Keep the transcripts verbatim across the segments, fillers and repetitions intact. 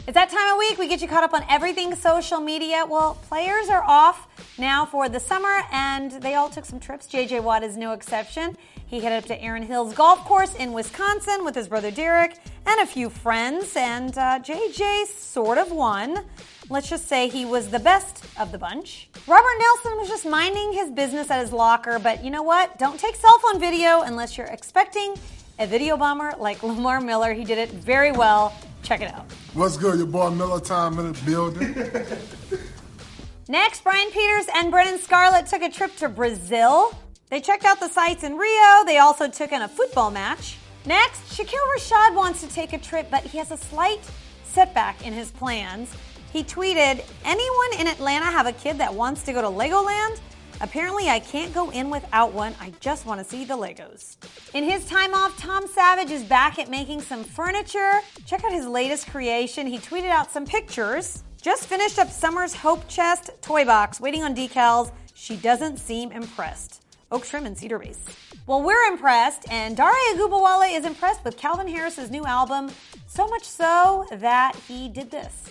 It's that time of week we get you caught up on everything social media. Well, players are off now for the summer, and they all took some trips. J J Watt is no exception. He headed up to Erin Hills Golf Course in Wisconsin with his brother Derek and a few friends, and uh, J J sort of won. Let's just say he was the best of the bunch. Robert Nelson was just minding his business at his locker, but you know what? Don't take cell phone video unless you're expecting a video bomber like Lamar Miller. He did it very well. Check it out. What's good? Your boy Miller Time in the building. Next, Brian Peters and Brennan Scarlett took a trip to Brazil. They checked out the sights in Rio. They also took in a football match. Next, Shaquille Rashad wants to take a trip, but he has a slight setback in his plans. He tweeted, "Anyone in Atlanta have a kid that wants to go to Legoland? Apparently, I can't go in without one. I just want to see the Legos." In his time off, Tom Savage is back at making some furniture. Check out his latest creation. He tweeted out some pictures. Just finished up Summer's Hope Chest toy box, waiting on decals. She doesn't seem impressed. Oak trim and cedar base. Well, we're impressed, and Dare Agubawale is impressed with Calvin Harris's new album, so much so that he did this.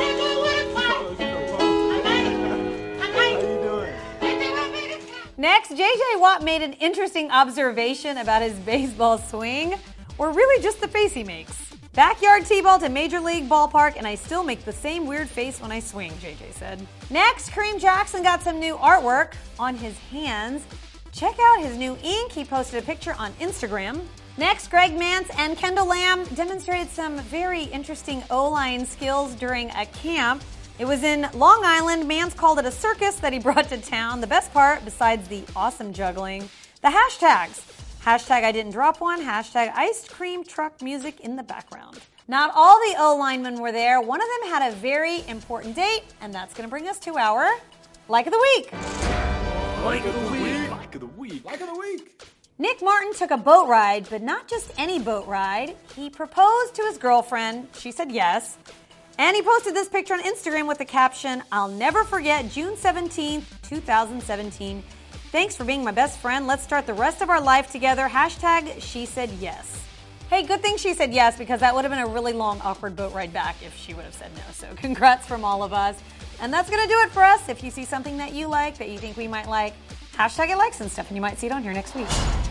Next, J J Watt made an interesting observation about his baseball swing, or really just the face he makes. "Backyard T-ball to Major League Ballpark, and I still make the same weird face when I swing," J J said. Next, Kareem Jackson got some new artwork on his hands. Check out his new ink. He posted a picture on Instagram. Next, Greg Mance and Kendall Lamb demonstrated some very interesting O-line skills during a camp. It was in Long Island. Mance called it a circus that he brought to town. The best part, besides the awesome juggling, the hashtags. Hashtag I didn't drop one. Hashtag iced cream truck music in the background. Not all the O-linemen were there. One of them had a very important date, and that's going to bring us to our Like of the Week. Like of the Week. Like of the Week. Like of the week. Nick Martin took a boat ride, but not just any boat ride. He proposed to his girlfriend. She said yes. And he posted this picture on Instagram with the caption, "I'll never forget June seventeenth, twenty seventeen. Thanks for being my best friend. Let's start the rest of our life together. Hashtag she said yes." Hey, good thing she said yes, because that would have been a really long, awkward boat ride back if she would have said no. So congrats from all of us. And that's going to do it for us. If you see something that you like, that you think we might like, hashtag it likes and stuff, and you might see it on here next week.